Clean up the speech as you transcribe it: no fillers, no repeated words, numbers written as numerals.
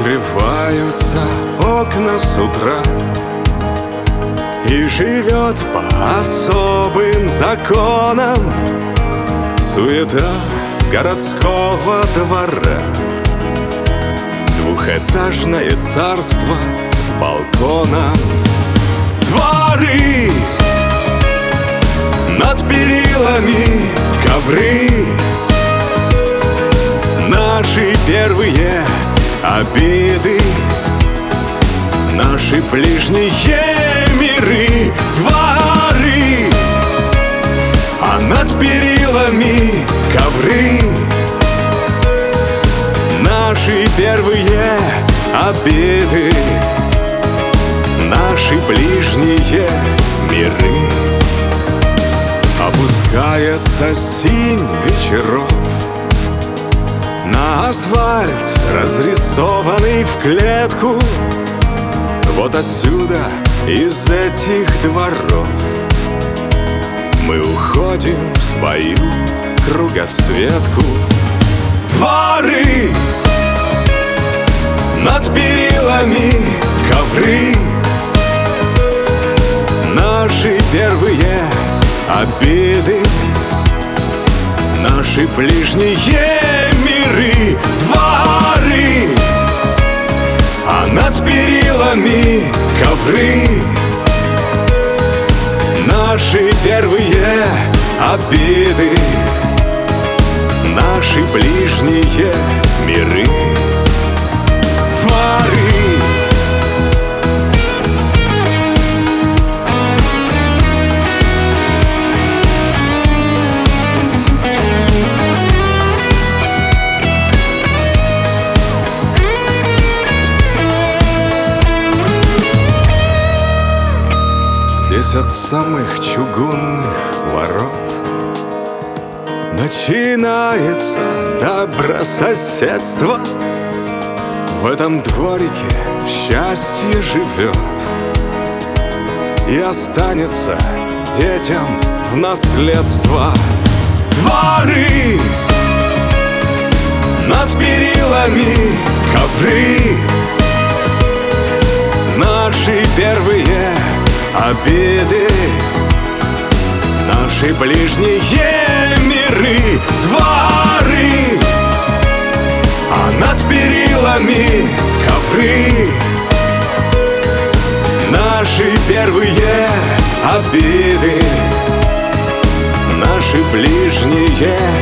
Открываются окна с утра, и живет по особым законам суета городского двора. Двухэтажное царство с балкона. Дворы, над перилами ковры, наши первые обиды, наши ближние миры. Дворы, а над перилами ковры, наши первые обиды, наши ближние миры. Опускается синь вечеров на асфальт, разрисованный в клетку. Вот отсюда, из этих дворов, мы уходим в свою кругосветку. Дворы, над перилами ковры, наши первые обиды, наши ближние миры. Дворы, а над перилами ковры, наши первые обиды, наши ближние миры. Дворы. Здесь от самых чугунных ворот начинается добрососедство. В этом дворике счастье живет и останется детям в наследство. Дворы, над перилами ковры, наши первые обиды, наши ближние миры. Дворы, а над перилами ковры, наши первые обиды, наши ближние